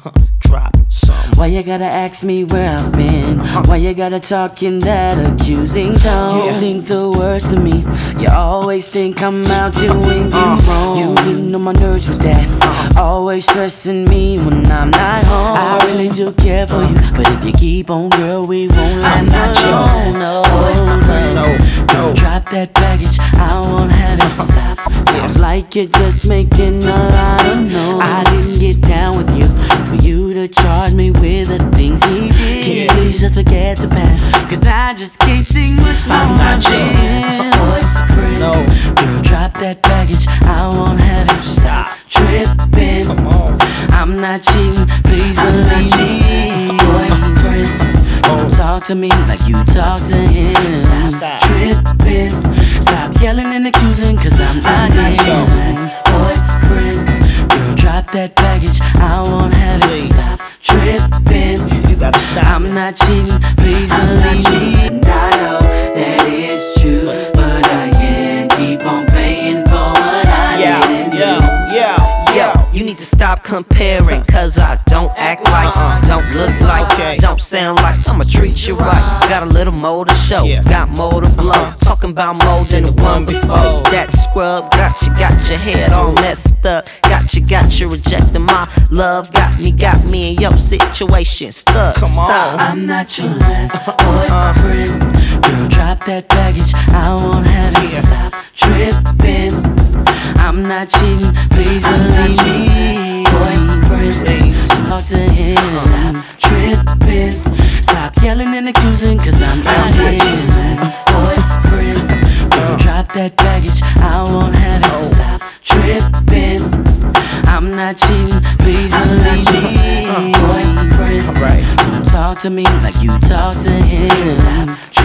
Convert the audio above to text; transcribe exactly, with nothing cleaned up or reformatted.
Drop some. Why you gotta ask me where I've been? Why you gotta talk in that accusing tone? Yeah. Think the worst of me. You always think I'm out doing you wrong. You getting on my nerves with that. Always stressing me when I'm not home. I really do care for you, but if you keep on, girl, we won't last. I'm not long. yours. No, No, no. Girl, no. drop that baggage. I won't have it. Stop. Sounds like you're just making a lot of noise. I didn't get down with you for you to charge me with the things he did. Can you please just forget the past? Cause I just can't take much more. I'm not of yours. this boyfriend. No. Girl, drop that baggage. I won't have you stop tripping. Come on. I'm not cheating, please believe me. Boyfriend, don't talk to me like you talk to him. Stop that. Tripping, stop yelling and accusing, cause I'm not yours. Boyfriend, girl, drop that baggage. I won't have it. Please. Stop tripping. You gotta stop. I'm not cheating, please I'm not believe me. And I know that it's true, but I can't keep on paying for what I Yeah, didn't do. yeah, yeah, yeah. You need to stop comparing, cause I don't act like, Uh-uh. don't look like, Okay. don't sound like, I'ma treat you right. Got a little more to show, Yeah. got more to blow. Uh-huh. Talking about more than the one before. That scrub got you, got your head all messed up. Got you, got you rejecting my love. Got me, got me in your situation stuck. Come on. Stop. I'm not your last boyfriend. Girl, drop that baggage. I won't have you Yeah. stop tripping. I'm not cheating, please believe me. Boyfriend, Please. talk to him. Stop tripping. Stop yelling and accusing, cause I'm not not your last boyfriend. Girl, drop that baggage. I won't have it. Stop tripping. I'm not cheating, please believe me. Boyfriend, Alright. don't talk to me like you talk to him. Stop